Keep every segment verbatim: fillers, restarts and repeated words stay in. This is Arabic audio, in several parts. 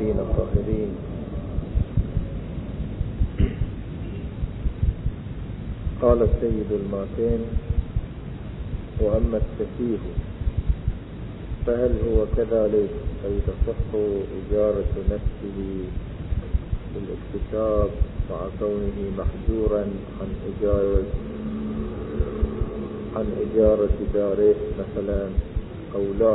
الطيبين الطاهرين. قال السيد الماتين: وأما السفيه فهل هو كذلك، أي تصح إجارة نفسه بالاكتساب مع كونه محجورا عن إجارة عن إجارة داره مثلا، أو لا؟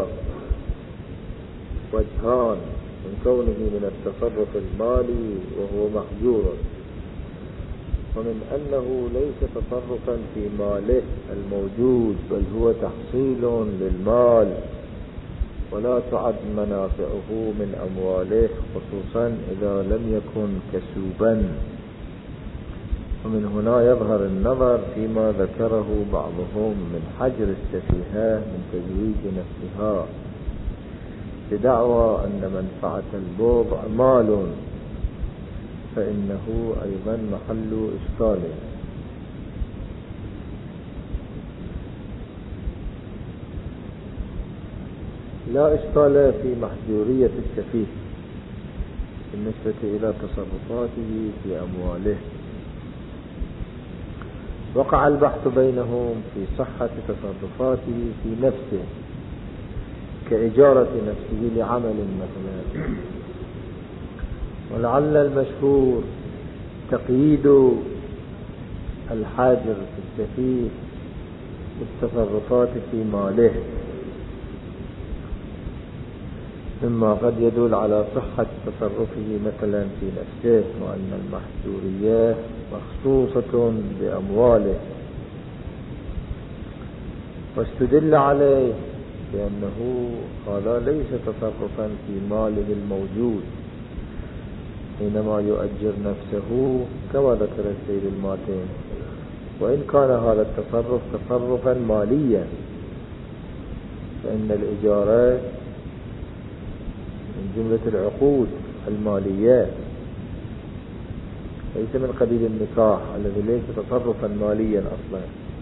وجهان: من كونه من التصرف المالي وهو محجور، ومن أنه ليس تصرفا في ماله الموجود بل هو تحصيل للمال، ولا تعد منافعه من أمواله، خصوصا إذا لم يكن كسوبا. ومن هنا يظهر النظر فيما ذكره بعضهم من حجر السفيهة من تزويج نفسها بدعوى أن منفعة البضع مال، فإنه أيضا محل إشكال. لا إشكال في محجورية السفيه بالنسبة إلى تصرفاته في أمواله. وقع البحث بينهم في صحة تصرفاته في نفسه كإجارة نفسه لعمل مثلا، ولعل المشهور تقييد الحاجر في السفيه بالتصرفات في ماله، مما قد يدل على صحة تصرفه مثلا في نفسه، وأن المحجورية مخصوصة بأمواله. واستدل عليه بأنه قال ليس تصرفا في ماله الموجود حينما يؤجر نفسه كما ذكر السيد الماتين، وإن كان هذا التصرف تصرفا ماليا، فإن الإجارة من جملة العقود المالية، ليس من قبيل النكاح الذي ليس تصرفا ماليا أصلا.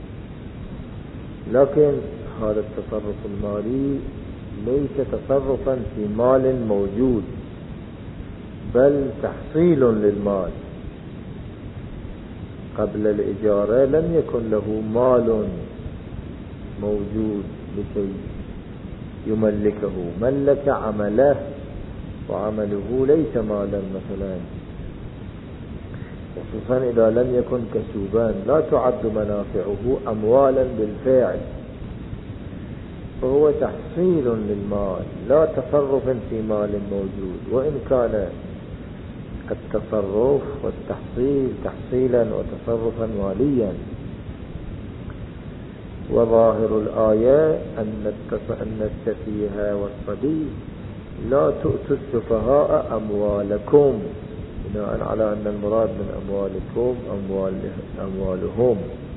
لكن هذا التصرف المالي ليس تصرفا في مال موجود بل تحصيل للمال. قبل الإجارة لم يكن له مال موجود لكي يملكه، ملك عمله، وعمله ليس مالا مثلا، خصوصا إذا لم يكن كسوبان، لا تعد منافعه أموالا بالفعل، فهو تحصيل للمال لا تصرف في مال موجود، وإن كان التصرف والتحصيل تحصيلا وتصرفا ماليا. وظاهر الآية أن السفيه والصبي لا تؤتوا السفهاء أموالكم، بناء على أن المراد من أموالكم أموال أموالهم،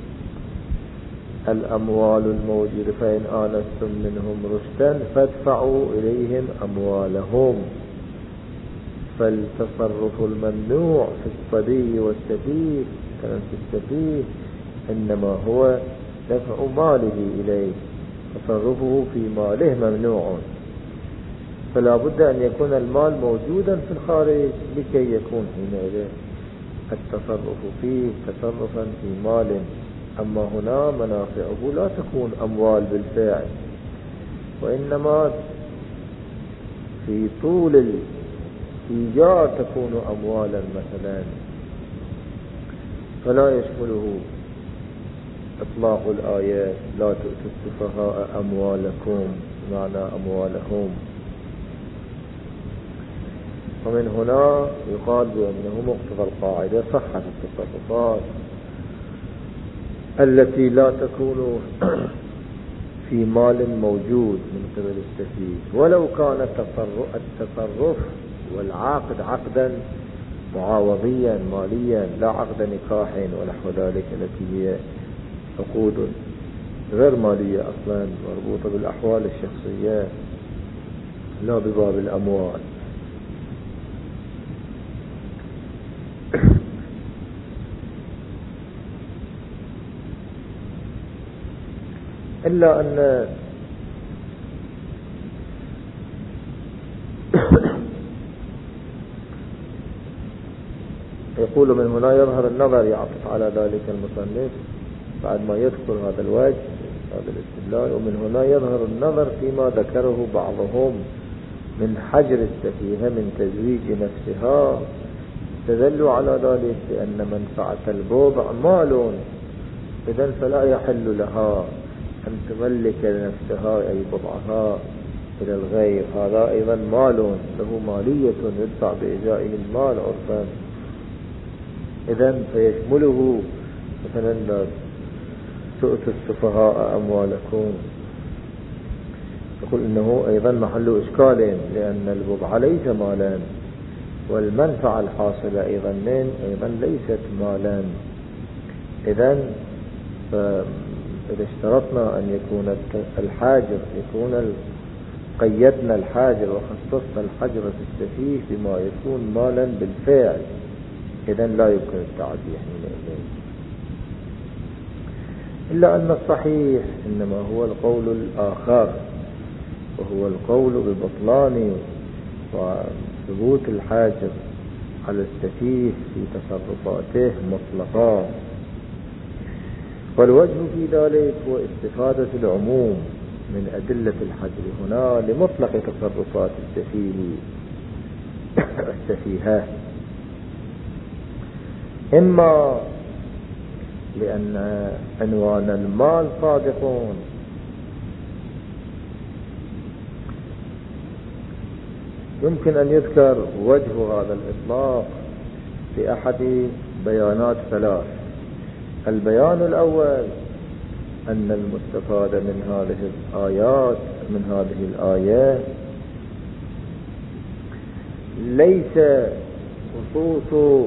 الأموال الموجودة، فإن آنستم منهم رشدا فادفعوا إليهم أموالهم. فالتصرف الممنوع في الصبي والسفيه كان في السفيه إنما هو دفع ماله إليه، تصرفه في ماله ممنوع، فلا بد أن يكون المال موجودا في الخارج لكي يكون حينئذ التصرف فيه تصرفا في مال. أما هنا منافعه لا تكون أموال بالفعل، وإنما في طول الإيجار تكون أموالا مثلا، فلا يشمله إطلاق الآيات لا تؤتوا السفهاء أموالكم معنى أموالهم. ومن هنا يقال بأنه مقتضى القاعدة صحة التصرفات التي لا تكون في مال موجود من قبل السفيه، ولو كان التصرف والعقد عقدا معاوضيا ماليا لا عقد نكاح ونحو ذلك، التي هي عقود غير مالية أصلا مربوطة بالأحوال الشخصية لا بباب الأموال. إلا أن يقول من هنا يظهر النظر، يعطف على ذلك المصنف بعد ما يذكر هذا الوجه هذا الاستدلال. ومن هنا يظهر النظر فيما ذكره بعضهم من حجر السفيهة من تزويج نفسها، استدلوا على ذلك بأن منفعة البضع مال، إذن فلا يحل لها أن تملك نفسها أي بضعها إلى الغير، هذا أيضا مال له مالية يدفع بإزائه المال عرفا، إذن فيشمله مثلا لا تؤتوا السفهاء أموالكم، يقول إنه أيضا محل إشكال، لأن البضع ليس مالا والمنفعة الحاصلة أيضا من أيضا ليست مالا. إذن إذا اشترطنا أن يكون الحاجر يكون قيدنا الحاجر وخصصنا الحجر في السفيه بما يكون مالا بالفعل، إذن لا يمكن التعدية حينئذ. إلا أن الصحيح إنما هو القول الآخر، وهو القول ببطلان وثبوت الحاجر على السفيه في تصرفاته مطلقا. والوجه في ذلك هو استفادة العموم من أدلة الحجر هنا لمطلق تصرفات السفيه السفيهة، إما لأن عنوان المال صادق، يمكن أن يذكر وجه هذا الإطلاق في أحد بيانات ثلاث. البيان الأول أن المستفاد من هذه الآيات من هذه الآية ليس خصوص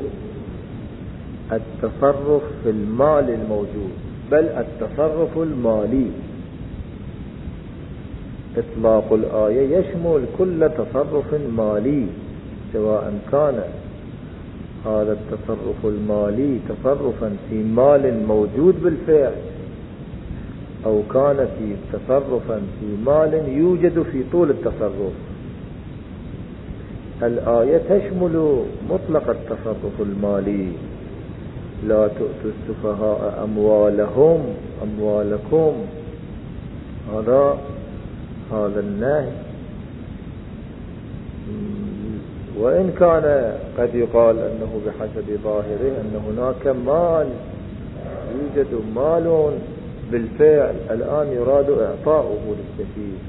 التصرف في المال الموجود، بل التصرف المالي. إطلاق الآية يشمل كل تصرف مالي، سواء كان هذا التصرف المالي تصرفا في مال موجود بالفعل، أو كان في تصرفا في مال يوجد في طول التصرف. الآية تشمل مطلق التصرف المالي، لا تؤتوا السفهاء أموالهم أموالكم، هذا هذا النهي. وإن كان قد يقال أنه بحسب ظاهره أن هناك مال يوجد مال بالفعل الآن يراد إعطاؤه للسفيه،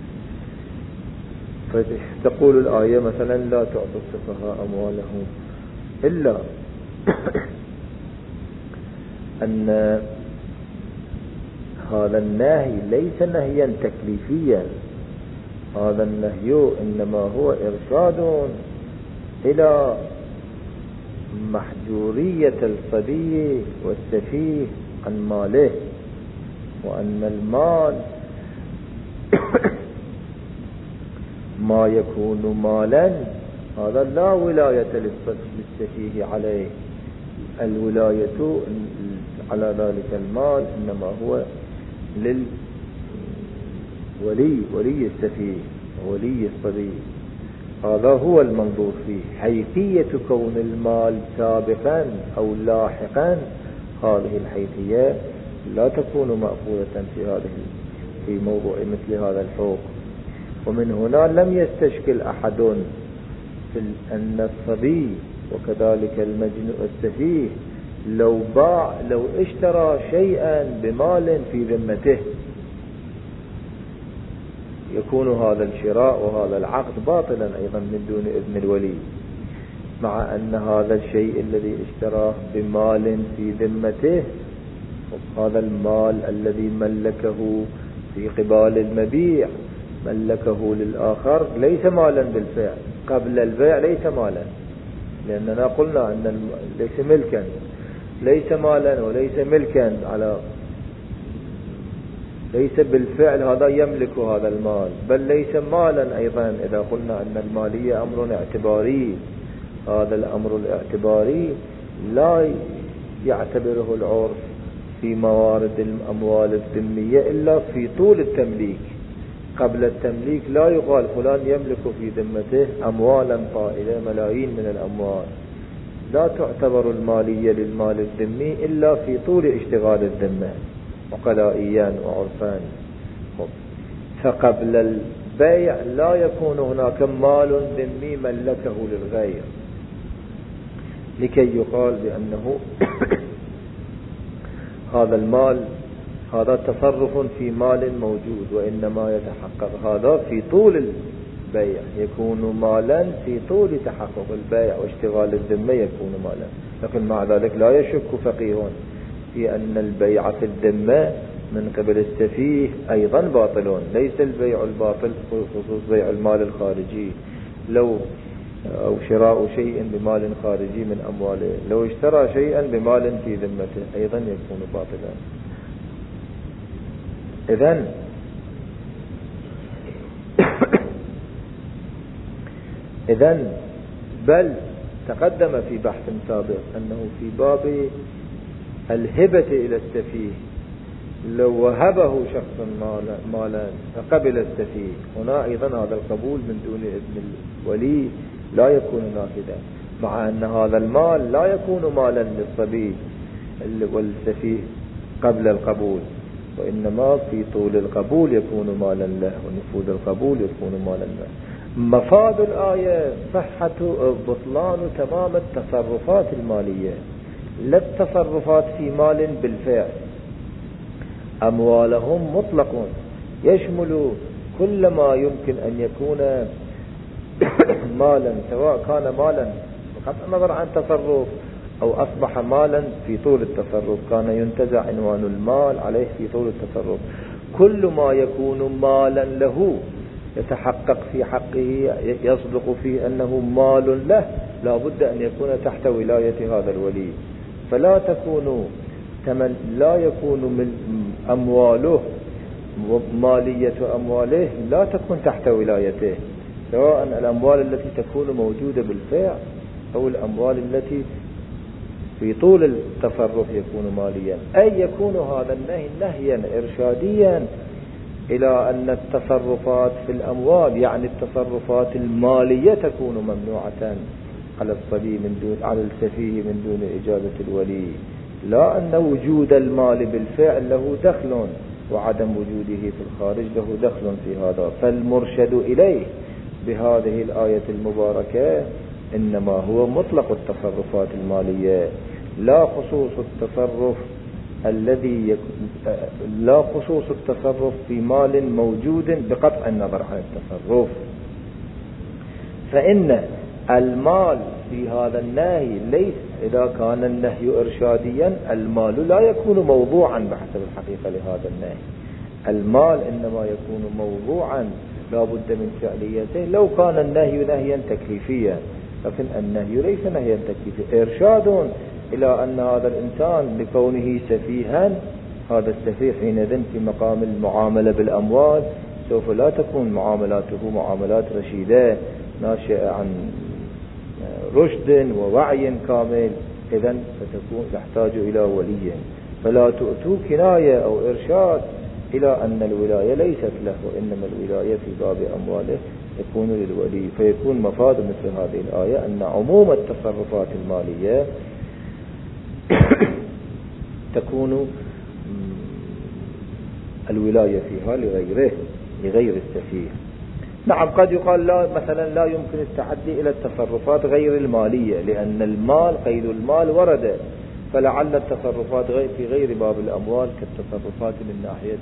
فتقول الآية مثلا لا تعطوا السفهاء أموالهم، إلا أن هذا النهي ليس نهيا تكليفيا، هذا النهي إنما هو إرشاد إلى محجورية الصبي والسفيه عن ماله، وأن المال ما يكون مالا هذا لا ولاية للسفيه عليه، الولاية على ذلك المال إنما هو للولي ولي السفيه ولي الصبي، هذا هو المنظور فيه. حيثية كون المال سابقا أو لاحقا هذه الحيثية لا تكون مأخوذة في هذه في موضوع مثل هذا الحقوق. ومن هنا لم يستشكل أحد في أن الصبي وكذلك المجنون السفيه لو باع لو اشترى شيئا بمال في ذمته يكون هذا الشراء وهذا العقد باطلا أيضا من دون إذن الولي، مع أن هذا الشيء الذي اشتراه بمال في ذمته، هذا المال الذي ملكه في قبال المبيع ملكه للآخر ليس مالا بالفعل، قبل البيع ليس مالا، لأننا قلنا أن ليس ملكا ليس مالا وليس ملكا على ليس بالفعل هذا يملك هذا المال، بل ليس مالا أيضا إذا قلنا أن المالية أمر اعتباري، هذا الأمر الاعتباري لا يعتبره العرف في موارد الأموال الذمية إلا في طول التمليك. قبل التمليك لا يقال فلان يملك في ذمته أموالا طائلة ملايين من الأموال، لا تعتبر المالية للمال الذمي إلا في طول اشتغال الذمة عقلائيا وعرفان. فقبل البيع لا يكون هناك مال ذمي ملكه للغير لكي يقال بأنه هذا المال هذا تصرف في مال موجود، وإنما يتحقق هذا في طول البيع، يكون مالا في طول تحقق البيع واشتغال الذمة يكون مالا. لكن مع ذلك لا يشك فقيه في أن البيع في الذمة من قبل السفيه أيضا باطل، ليس البيع الباطل خصوص بيع المال الخارجي، لو أو شراء شيء بمال خارجي من أمواله، لو اشترى شيئا بمال في ذمته أيضا يكون باطلا. إذن إذن بل تقدم في بحث سابق أنه في باب الهبة إلى السفيه لو وهبه شخص مالا فقبل السفيه، هنا أيضا هذا القبول من دون إذن الولي لا يكون نافذا، مع أن هذا المال لا يكون مالا للصبي والسفيه قبل القبول، وإنما في طول القبول يكون مالا له، ونفوذ القبول يكون مالا له. مفاد الآية صحة بطلان تمام التصرفات المالية، لا التصرفات في مال بالفعل. أموالهم مطلق يشمل كل ما يمكن أن يكون مالا، سواء كان مالا بقطع النظر عن تصرف أو أصبح مالا في طول التصرف، كان ينتزع عنوان المال عليه في طول التصرف. كل ما يكون مالا له يتحقق في حقه، يصدق فيه أنه مال له، لا بد أن يكون تحت ولاية هذا الولي. فلا تكون تمن لا يكون من أمواله مالية أمواله لا تكون تحت ولايته، سواء الأموال التي تكون موجودة بالفعل أو الأموال التي في طول التصرف يكون ماليا. أي يكون هذا النهي نهيا إرشاديا إلى أن التصرفات في الأموال، يعني التصرفات المالية، تكون ممنوعة على الصبي من دون على السفيه من دون إجازة الولي، لا أن وجود المال بالفعل له دخل وعدم وجوده في الخارج له دخل في هذا. فالمرشد إليه بهذه الآية المباركة إنما هو مطلق التصرفات المالية، لا خصوص التصرف الذي يك... لا خصوص التصرف في مال موجود بقطع النظر عن التصرف. فإن المال في هذا النهي ليس، إذا كان النهي إرشاديا المال لا يكون موضوعا بحسب الحقيقة لهذا النهي. المال إنما يكون موضوعا لا بد من فعليته لو كان النهي نهيا تكليفيا، لكن النهي ليس نهيا تكليفيا، إرشاد إلى أن هذا الإنسان لكونه سفيها، هذا السفيه حينئذ في مقام المعاملة بالأموال سوف لا تكون معاملاته معاملات رشيدة ناشئة عن رشد ووعي كامل، إذن ستكون تحتاج إلى ولي. فلا تؤتوا كناية أو إرشاد إلى أن الولاية ليست له، وإنما الولاية في باب أمواله يكون للولي. فيكون مفاد مثل هذه الآية أن عموم التصرفات المالية تكون الولاية فيها لغيره لغير السفيه. نعم، قد يقال لا مثلا لا يمكن التعدي إلى التصرفات غير المالية، لأن المال قيد المال ورد، فلعل التصرفات غير في غير باب الأموال كالتصرفات من ناحية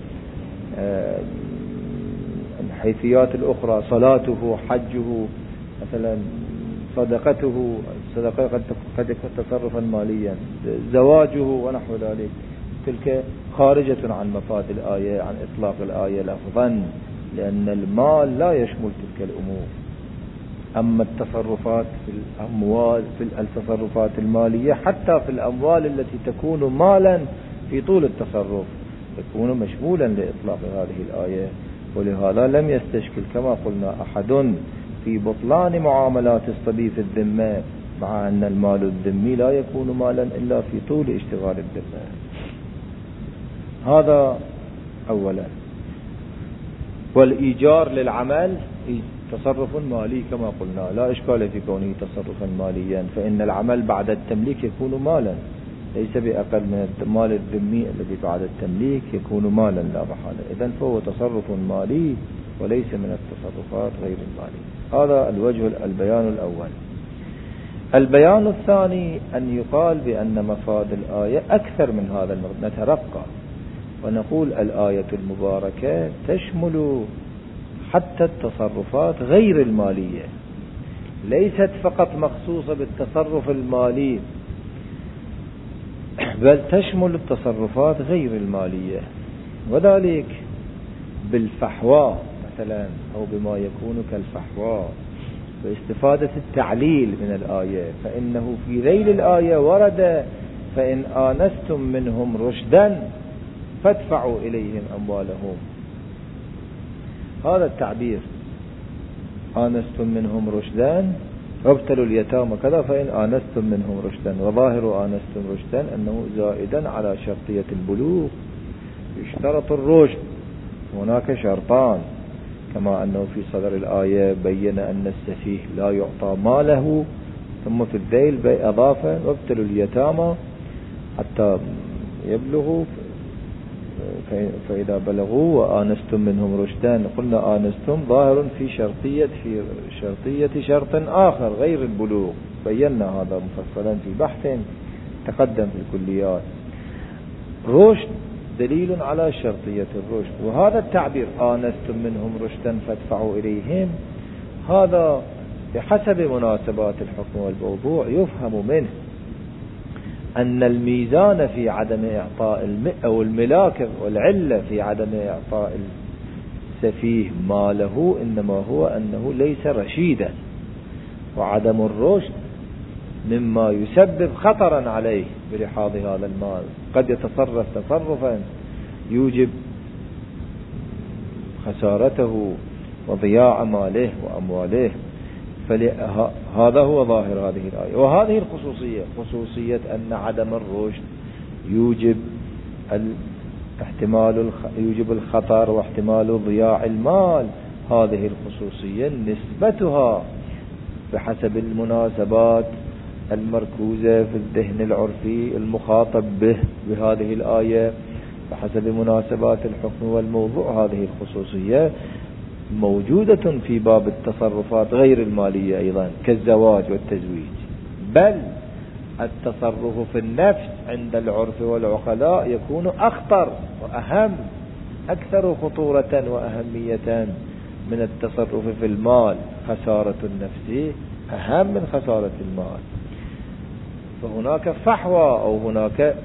الحيثيات الأخرى، صلاته، حجه، مثلا صدقته، صدقة قد تكون تصرفا ماليا، زواجه ونحو ذلك، تلك خارجة عن مفاد الآية، عن إطلاق الآية لفظا، لأن المال لا يشمل تلك الأمور. أما التصرفات في الأموال، في التصرفات المالية حتى في الأموال التي تكون مالا في طول التصرف تكون مشمولا لإطلاق هذه الآية. ولهذا لم يستشكل كما قلنا أحد في بطلان معاملات الصبي في الذمة، مع أن المال الذمي لا يكون مالا إلا في طول اشتغال الذمة. هذا أولا. والإيجار للعمل تصرف مالي كما قلنا، لا إشكال في كونه تصرفا ماليا، فإن العمل بعد التمليك يكون مالا، ليس بأقل من المال الذمي الذي بعد التمليك يكون مالا لا محالة. إذن فهو تصرف مالي وليس من التصرفات غير المالية. هذا الوجه البيان الأول. البيان الثاني أن يقال بأن مفاد الآية أكثر من هذا المرض، نترقى ونقول الآية المباركة تشمل حتى التصرفات غير المالية، ليست فقط مخصوصة بالتصرف المالي، بل تشمل التصرفات غير المالية، وذلك بالفحوى مثلا أو بما يكون كالفحوى، باستفادة التعليل من الآية. فإنه في ذيل الآية ورد فإن آنستم منهم رشدا فادفعوا إليهم أموالهم. هذا التعبير آنستم منهم رشدا وابتلوا اليتامى كذا، فإن آنستم منهم رشدا، وظاهر آنستم رشدا أنه زائدا على شرطية البلوغ، يشترط الرشد، هناك شرطان، كما أنه في صدر الآية بين أن السفيه لا يعطى ماله، ثم في الذيل أضاف وابتلوا اليتامى حتى يبلغوا، فإذا بلغوا وآنستم منهم رشدا. قلنا آنستم ظاهر في شرطية في شرطية شرط آخر غير البلوغ، بينا هذا مفصلا في بحث تقدم في الكليات. رشد دليل على شرطية الرشد، وهذا التعبير آنستم منهم رشدا فادفعوا إليهم، هذا بحسب مناسبات الحكم والموضوع يفهم منه أن الميزان في عدم إعطاء أو الملاك والعلة في عدم إعطاء السفيه ماله إنما هو أنه ليس رشيدا، وعدم الرشد مما يسبب خطرا عليه برحاض هذا المال، قد يتصرف تصرفا يوجب خسارته وضياع ماله وأمواله. فهذا هو ظاهر هذه الآية. وهذه الخصوصية، خصوصية أن عدم الرشد يوجب احتمال يوجب الخطر واحتمال ضياع المال، هذه الخصوصية نسبتها بحسب المناسبات المركوزة في الذهن العرفي المخاطب به بهذه الآية، بحسب مناسبات الحكم والموضوع، هذه الخصوصية موجودة في باب التصرفات غير المالية أيضا كالزواج والتزويج. بل التصرف في النفس عند العرف والعقلاء يكون أخطر وأهم، أكثر خطورة وأهمية من التصرف في المال. خسارة النفس أهم من خسارة المال. فهناك فحوى أو هناك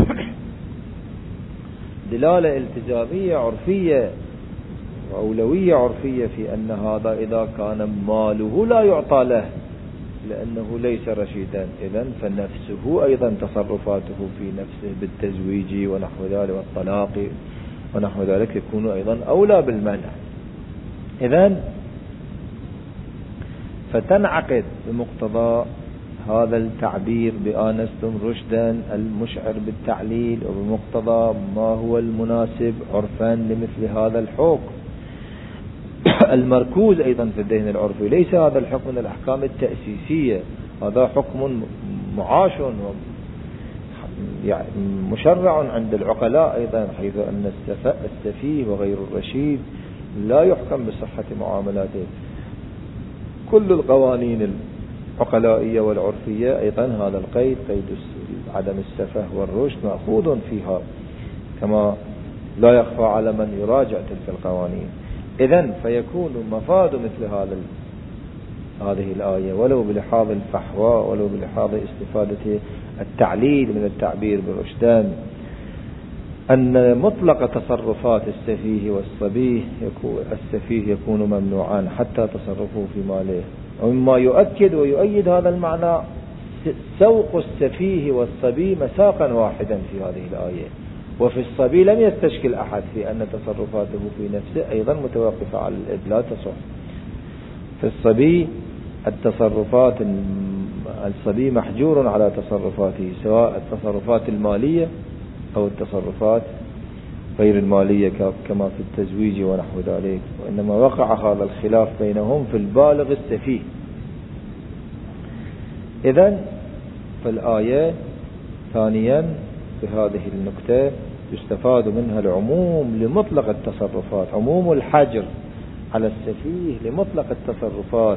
دلالة التزامية عرفية وأولوية عرفية في أن هذا إذا كان ماله لا يعطى له لأنه ليس رشيدا، إذن فنفسه أيضا تصرفاته في نفسه بالتزويج ونحو ذلك والطلاق ونحو ذلك يكون أيضا أولى بالمنع. إذن فتنعقد بمقتضى هذا التعبير بآنستم رشدا المشعر بالتعليل، وبمقتضى ما هو المناسب عرفا لمثل هذا الحكم المركوز أيضا في الذهن العرفي. ليس هذا الحكم من الأحكام التأسيسية، هذا حكم معاش يعني مشرع عند العقلاء أيضا، حيث أن السفيه وغير الرشيد لا يحكم بصحة معاملاته. كل القوانين العقلائية والعرفية أيضا هذا القيد، قيد عدم السفه والرشد مأخوذ فيها، كما لا يخفى على من يراجع تلك القوانين. إذن فيكون مفاد مثل هذا هذه الآية ولو بلحاظ الفحوى ولو بلحاظ استفادة التعليل من التعبير بالرشدان أن مطلق تصرفات السفيه والصبي يكون السفيه يكون ممنوعا حتى تصرفه في ماله. ومما يؤكد ويؤيد هذا المعنى سوق السفيه والصبي مساقا واحدا في هذه الآية. وفي الصبي لم يستشكل أحد في أن تصرفاته في نفسه أيضا متوقفة على الإذ لا تصح. في الصبي التصرفات الصبي محجور على تصرفاته، سواء التصرفات المالية أو التصرفات غير المالية كما في التزويج ونحو ذلك، وإنما وقع هذا الخلاف بينهم في البالغ السفيه. إذن فالآية ثانيا في هذه النكتة يستفاد منها العموم لمطلق التصرفات، عموم الحجر على السفيه لمطلق التصرفات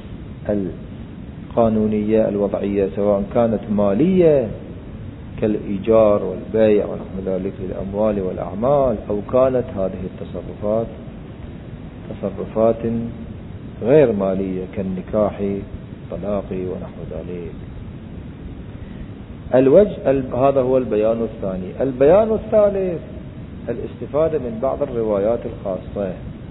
القانونية الوضعية، سواء كانت مالية كالإيجار والبيع ونحو ذلك للأموال والأعمال، أو كانت هذه التصرفات تصرفات غير مالية كالنكاح الطلاق ونحو ذلك. الوجه هذا هو البيان الثاني. البيان الثالث الاستفادة من بعض الروايات الخاصة،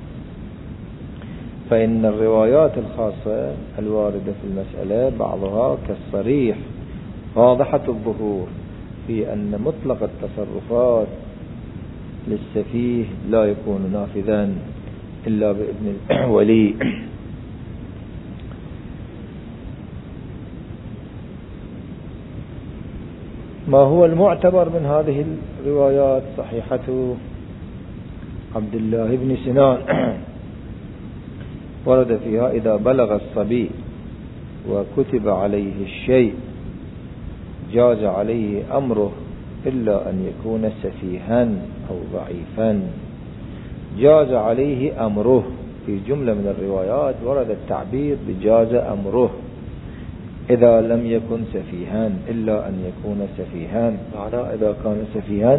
فإن الروايات الخاصة الواردة في المسألة بعضها كالصريح واضحة الظهور في أن مطلق التصرفات للسفيه لا يكون نافذا إلا بإذن الولي. ما هو المعتبر من هذه الروايات؟ صحيحة عبد الله بن سنان ورد فيها: إذا بلغ الصبي وكتب عليه الشيء جاز عليه أمره إلا أن يكون سفيها أو ضعيفا. جاز عليه أمره، في جملة من الروايات ورد التعبير بجاز أمره إذا لم يكن سفيها، إلا أن يكون سفيها، معناه إذا كان سفيها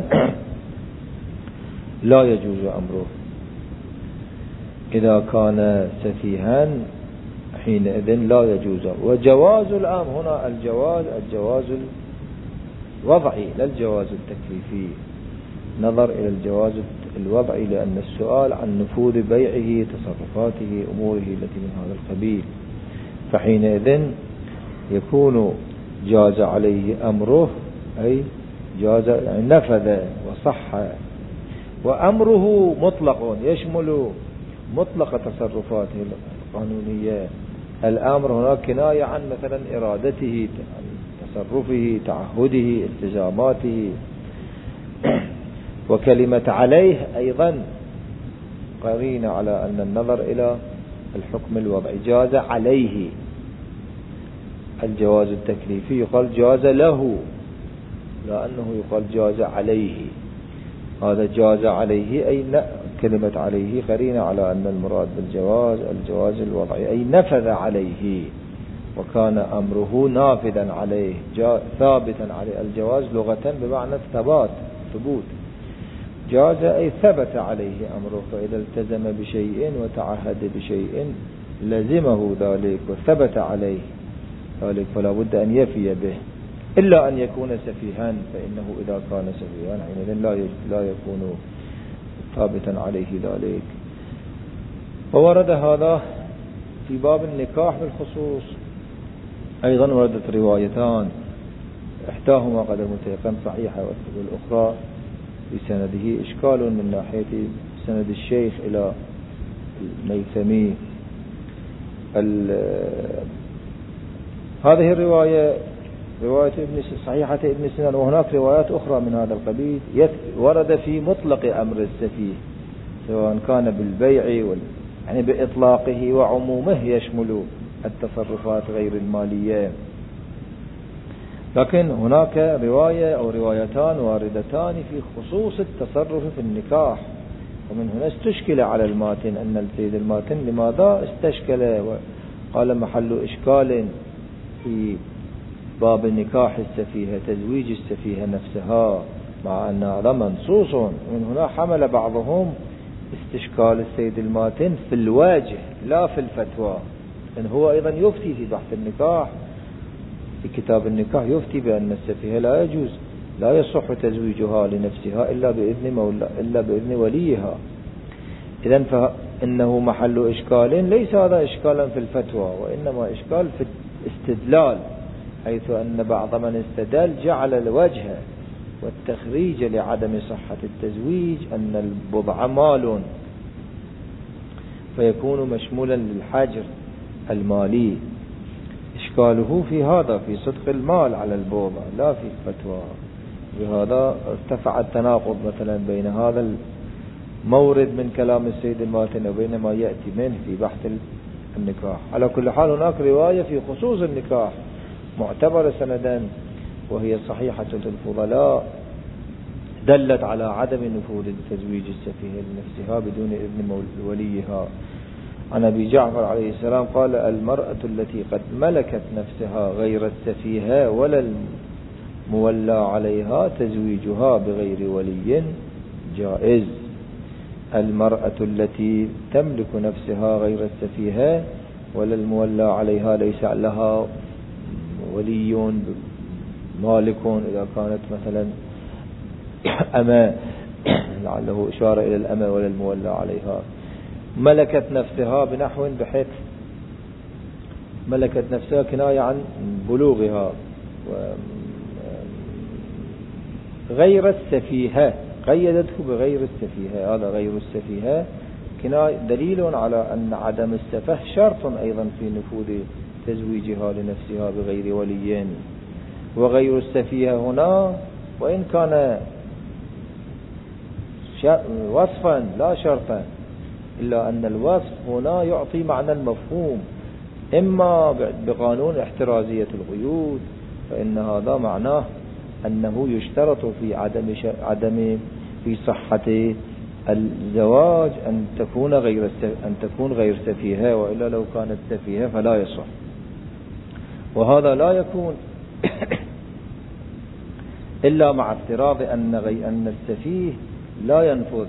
لا يجوز أمره. إذا كان سفيها حينئذ لا يجوز. وجواز الأمر هنا الجواز الجواز الوضعي لا الجواز التكليفي، نظر إلى الجواز الوضعي لأن السؤال عن نفوذ بيعه، تصرفاته، أموره التي من هذا القبيل، فحينئذ يكون جاز عليه أمره أي جاز يعني نفذ وصح. وأمره مطلق يشمل مطلق تصرفاته القانونية. الأمر هنا كناية عن مثلا إرادته، تصرفه، تعهده، التزاماته. وكلمة عليه أيضا قرينة على أن النظر إلى الحكم الوضعي. جاز عليه الجواز التكليفي يقال جاز له، لأنه يقال جاز عليه. هذا جاز عليه أي كلمة عليه قرينة على أن المراد بالجواز الجواز الوضعي أي نفذ عليه وكان أمره نافذا عليه ثابتا عليه. الجواز لغة بمعنى الثبات، ثبوت. جاز أي ثبت عليه أمره، فإذا التزم بشيء وتعهد بشيء لزمه ذلك وثبت عليه ذلك، فلا بد أن يفي به، إلا أن يكون سفيها، فإنه إذا كان سفيها حينئذ لا لا يكون ثابتا عليه ذلك. وورد هذا في باب النكاح بالخصوص. أيضا وردت روايتان، إحداهما قدر متيقن صحيحة والأخرى في سنده إشكال من ناحية سند الشيخ إلى الميثمي. هذه الرواية رواية ابن صحيحة ابن سنان، وهناك روايات أخرى من هذا القبيل ورد في مطلق أمر السفيه، سواء كان بالبيع وال... يعني بإطلاقه وعمومه يشمل التصرفات غير المالية. لكن هناك رواية أو روايتان واردتان في خصوص التصرف في النكاح، ومن هنا استشكل على الماتن أن السيد الماتن لماذا استشكل وقال محل إشكال في باب نكاح السفيهة تزويج السفيهة نفسها، مع أن هذا منصوص. من هنا حمل بعضهم استشكال السيد الماتن في الواجه لا في الفتوى، إن هو أيضا يفتي في بحث النكاح في كتاب النكاح يفتي بأن السفيهة لا يجوز لا يصح تزويجها لنفسها إلا بإذن مولا إلا بإذن وليها. إذن فإنه محل إشكال، ليس هذا إشكالا في الفتوى وإنما إشكال في الاستدلال، حيث أن بعض من استدل جعل الوجه والتخريج لعدم صحة التزويج أن البضع مال، فيكون مشمولا للحجر المالي. إشكاله في هذا، في صدق المال على البضع لا في الفتوى. بهذا ارتفع التناقض مثلا بين هذا المورد من كلام السيد الماتن وبين ما يأتي منه في بحث النكاح. على كل حال هناك رواية في خصوص النكاح معتبرة سندا وهي صحيحة الفضلاء دلت على عدم نفوذ تزويج السفيهة لنفسها بدون إذن وليها. عن أبي جعفر عليه السلام قال: المرأة التي قد ملكت نفسها غير السفيهة ولا المولى عليها تزويجها بغير ولي جائز. المرأة التي تملك نفسها غير السفيهة ولا المولى عليها ليس لها ولي مالك، إذا كانت مثلا أما لعله إشارة إلى الأما ولا المولى عليها، ملكت نفسها بنحو بحيث ملكت نفسها كناية عن بلوغها، غير السفيهة قيدته بغير السفيهة، هذا غير السفيهة كناية دليل على أن عدم السفه شرط أيضا في نفوذ تزويجها لنفسها بغير ولي. وغير السفيهة هنا وإن كان وصفا لا شرطا، إلا أن الوصف هنا يعطي معنى المفهوم، إما بقانون احترازية القيود فإن هذا معناه أنه يشترط في عدم عدم في صحة الزواج أن تكون غير أن تكون غير سفيهة، وإلا لو كانت سفيهة فلا يصح. وهذا لا يكون إلا مع افتراض أن غي أن السفيه لا ينفذ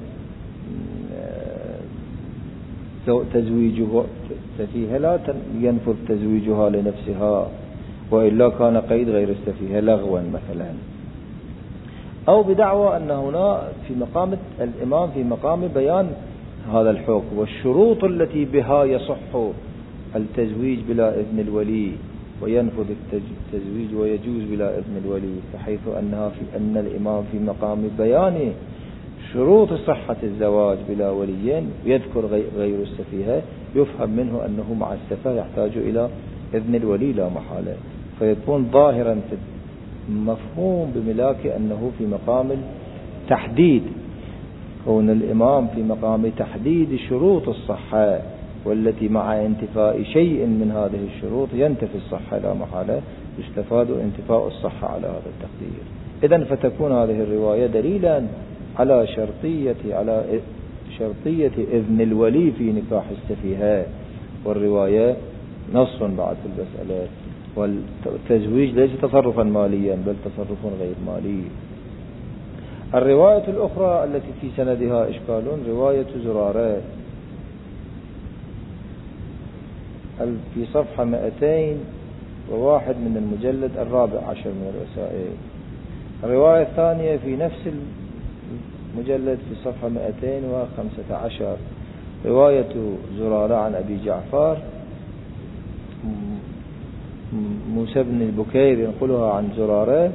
تزويجه سفيهة لا ينفذ تزويجها لنفسها، وإلا كان قيد غير السفيهة لغوا مثلا، أو بدعوى أن هنا في مقام الإمام في مقام بيان هذا الحكم والشروط التي بها يصح التزويج بلا إذن الولي وينفذ التزويج ويجوز بلا إذن الولي، فحيث أنها في أن الإمام في مقام بيان شروط صحة الزواج بلا ولي يذكر غير السفيهة، يفهم منه أنه مع السفه يحتاج إلى إذن الولي لا محالة، فيكون ظاهرا في مفهوم بملاك أنه في مقام التحديد، كون الإمام في مقام تحديد شروط الصحة، والتي مع انتفاء شيء من هذه الشروط ينتفي الصحة لا محالة، يستفاد انتفاء الصحة على هذا التقدير. إذن فتكون هذه الرواية دليلا على شرطية على شرطية إذن الولي في نكاح السفيهة، والرواية نص بعد في المسألة، والتزويج ليس تصرفا ماليا بل تصرف غير مالي. الرواية الأخرى التي في سندها إشكال رواية زرارة في صفحة مئتين وواحد من المجلد الرابع عشر من الوسائل. الرواية الثانية في نفس المجلد في صفحة مئتين وخمسة عشر، رواية زرارة عن أبي جعفر موسى بن البكير ينقلها عن زرارة،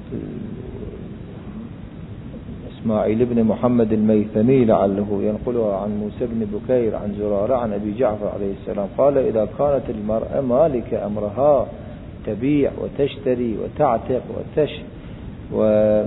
إسماعيل بن محمد الميثمي لعله ينقلها عن موسى بن بكير عن زرارة عن أبي جعفر عليه السلام قال: إذا كانت المرأة مالك أمرها تبيع وتشتري وتعتق وتش و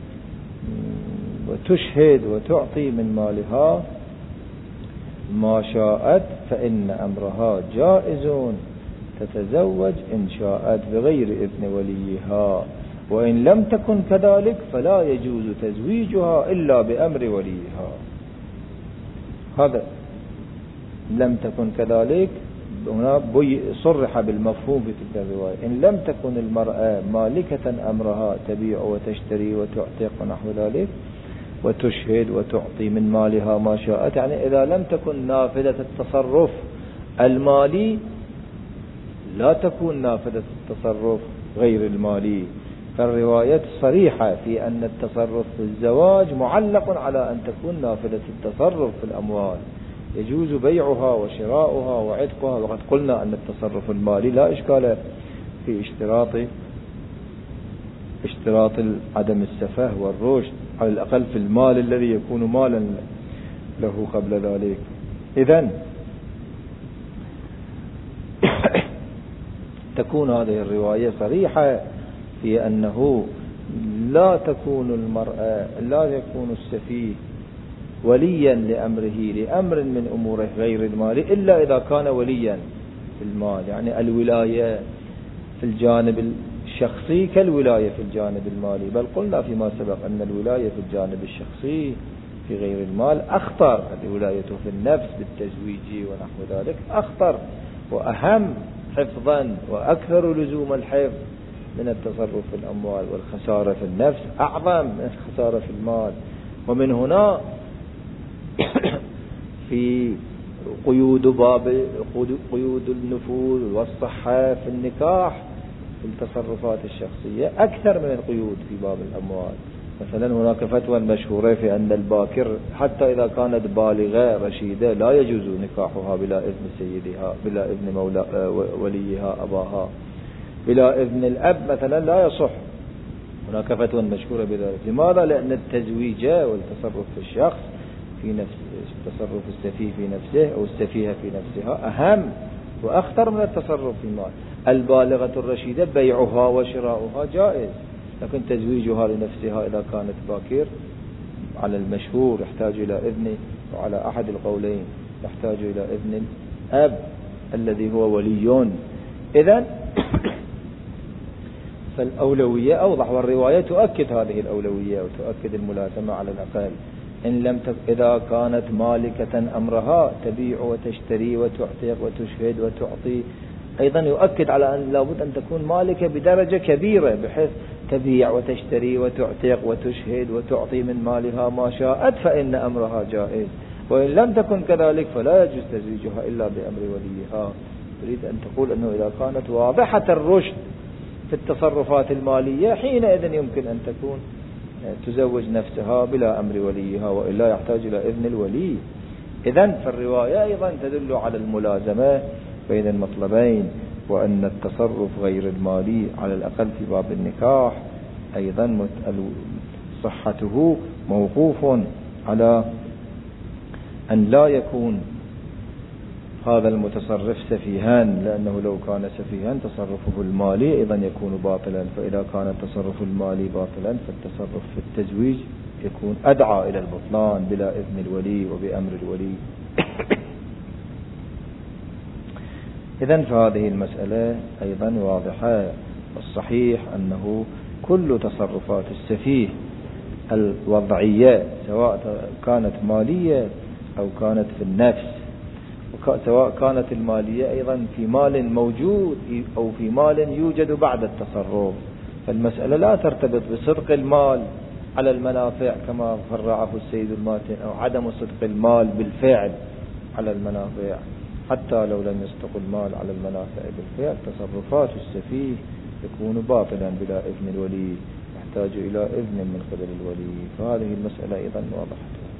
وتشهد وتعطي من مالها ما شاءت فإن أمرها جائز تتزوج إن شاءت بغير إذن وليها، وإن لم تكن كذلك فلا يجوز تزويجها إلا بأمر وليها. هذا لم تكن كذلك هنا صرح بالمفهوم في تلك الرواية، إن لم تكن المرأة مالكة أمرها تبيع وتشتري وتعتق ونحو ذلك وتشهد وتعطي من مالها ما شاءت، يعني إذا لم تكن نافذة التصرف المالي لا تكون نافذة التصرف غير المالي. فالرواية صريحة في أن التصرف في الزواج معلق على أن تكون نافذة التصرف في الأموال، يجوز بيعها وشراؤها وعتقها، وقد قلنا أن التصرف المالي لا إشكال في اشتراط اشتراط عدم السفه والرشد على الأقل في المال الذي يكون مالا له قبل ذلك. إذن تكون هذه الرواية صريحة في أنه لا تكون المرأة لا يكون السفيه وليا لأمره لأمر من أموره غير المال إلا إذا كان وليا في المال. يعني الولاية في الجانب الشخصي كالولاية في الجانب المالي، بل قلنا فيما سبق أن الولاية في الجانب الشخصي في غير المال أخطر. الولاية في النفس بالتزويج ونحو ذلك أخطر وأهم حفظا وأكثر لزوم الحفظ من التصرف في الأموال، والخسارة في النفس أعظم من الخسارة في المال. ومن هنا في قيود باب قيود النفوذ والصحة في النكاح في التصرفات الشخصية أكثر من القيود في باب الأموال. مثلا هناك فتوى مشهورة في أن الباكر حتى إذا كانت بالغة رشيدة لا يجوز نكاحها بلا إذن سيدها، بلا إذن مولا وليها أباها، بلا إذن الأب مثلا لا يصح. هناك فتوى مشهورة بذلك. لماذا؟ لأن التزويج والتصرف في الشخص في نفس التصرف السفيه في نفسه أو السفيهة في نفسها أهم وأخطر من التصرف في المال. البالغة الرشيدة بيعها وشراؤها جائز، لكن تزويجها لنفسها إذا كانت باكر على المشهور يحتاج إلى إذن، وعلى أحد القولين يحتاج إلى إذن الأب الذي هو ولي. إذن فالأولوية أوضح، والرواية تؤكد هذه الأولوية وتؤكد الملازمة على الأقل. إن لم تك... إذا كانت مالكة أمرها تبيع وتشتري وتعتق وتشهد وتعطي، أيضا يؤكد على أن لابد أن تكون مالكة بدرجة كبيرة بحيث تبيع وتشتري وتعتق وتشهد وتعطي من مالها ما شاءت فإن أمرها جائز. وإن لم تكن كذلك فلا يجوز تزويجها إلا بأمر وليها. تريد أن تقول أنه إذا كانت واضحة الرشد في التصرفات المالية حينئذ يمكن أن تكون تزوج نفسها بلا أمر وليها، وإلا يحتاج إلى إذن الولي. إذن فالرواية أيضا تدل على الملازمة بين المطلبين، وأن التصرف غير المالي على الأقل في باب النكاح أيضا صحته موقوف على أن لا يكون هذا المتصرف سفيها، لأنه لو كان سفيها تصرفه المالي أيضا يكون باطلا، فإذا كان التصرف المالي باطلا فالتصرف في التزويج يكون أدعى إلى البطلان بلا إذن الولي وبأمر الولي. إذن فهذه المسألة أيضا واضحة. الصحيح أنه كل تصرفات السفيه الوضعية سواء كانت مالية أو كانت في النفس، سواء كانت المالية أيضا في مال موجود أو في مال يوجد بعد التصرف، فالمسألة لا ترتبط بصدق المال على المنافع كما فرعه السيد الماتن، أو عدم صدق المال بالفعل على المنافع. حتى لو لم يصدق المال على المنافع بالفعل تصرفات السفيه يكون باطلا بلا إذن الولي، يحتاج إلى إذن من قبل الولي. فهذه المسألة أيضا واضحة.